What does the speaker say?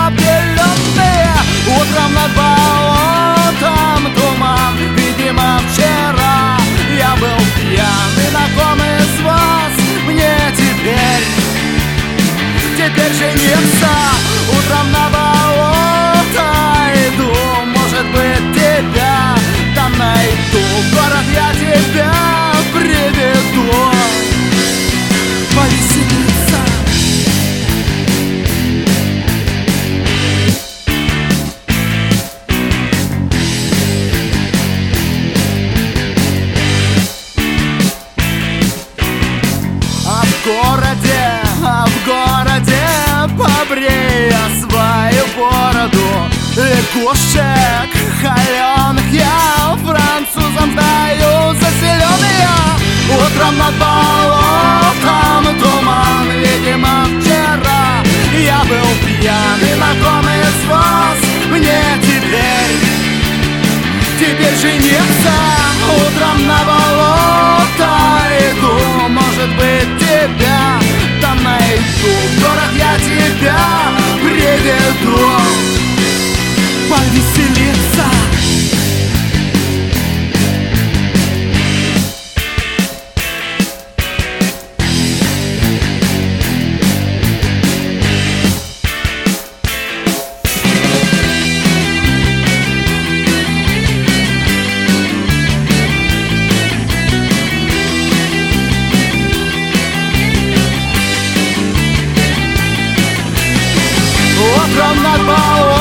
побеленные. Утром над болотом туман. Видимо, вчера я был пьян. И на ком из вас мне теперь жениться? Утром на болото иду, может быть, тебя там найду. В город я тебя приведу повеселиться. А в городе побрей я свою бороду. Лягушек холеных я французам сдаю за зеленые. Утром над болотом туман. Видимо, вчера я был пьян. И на ком из вас мне теперь жениться? Утром на болото иду, может быть, тебя там найду. В город я тебя приведу повеселиться. Утром над болотом